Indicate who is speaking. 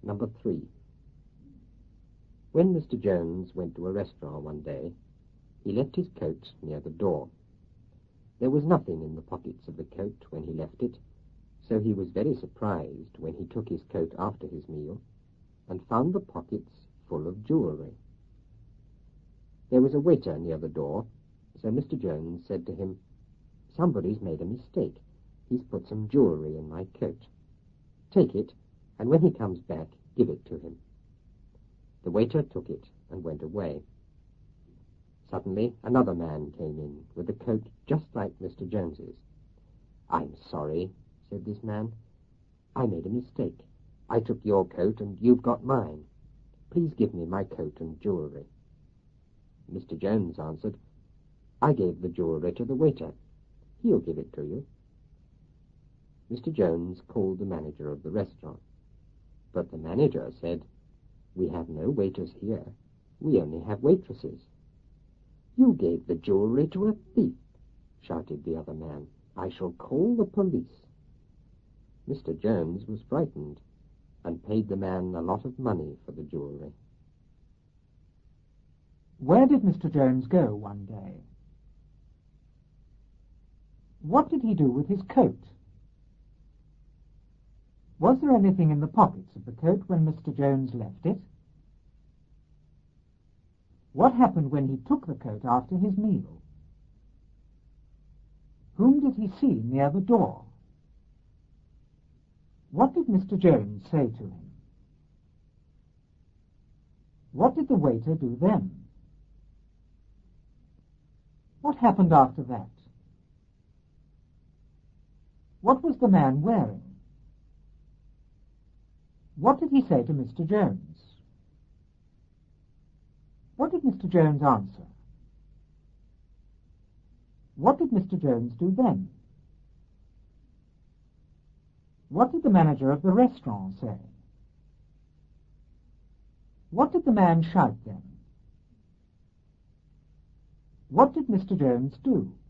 Speaker 1: Number 3. When Mr. Jones went to a restaurant one day, he left his coat near the door. There was nothing in the pockets of the coat when he left it, so he was very surprised when he took his coat after his meal and found the pockets full of jewellery. There was a waiter near the door, so Mr. Jones said to him, "Somebody's made a mistake. He's put some jewellery in my coat. Take it, and when he comes back, give it to him." The waiter took it and went away. Suddenly another man came in with a coat just like Mr. Jones's. "I'm sorry," said this man. "I made a mistake. I took your coat and you've got mine. Please give me my coat and jewellery." Mr. Jones answered, "I gave the jewellery to the waiter. He'll give it to you." Mr. Jones called the manager of the restaurant, but the manager said, "We have no waiters here. We only have waitresses." "You gave the jewellery to a thief," shouted the other man. "I shall call the police." Mr. Jones was frightened and paid the man a lot of money for the jewellery.
Speaker 2: Where did Mr. Jones go one day? What did he do with his coat? Was there anything in the pockets of the coat when Mr. Jones left it? What happened when he took the coat after his meal? Whom did he see near the door? What did Mr. Jones say to him? What did the waiter do then? What happened after that? What was the man wearing? What did he say to Mr. Jones? What did Mr. Jones answer? What did Mr. Jones do then? What did the manager of the restaurant say? What did the man shout then? What did Mr. Jones do?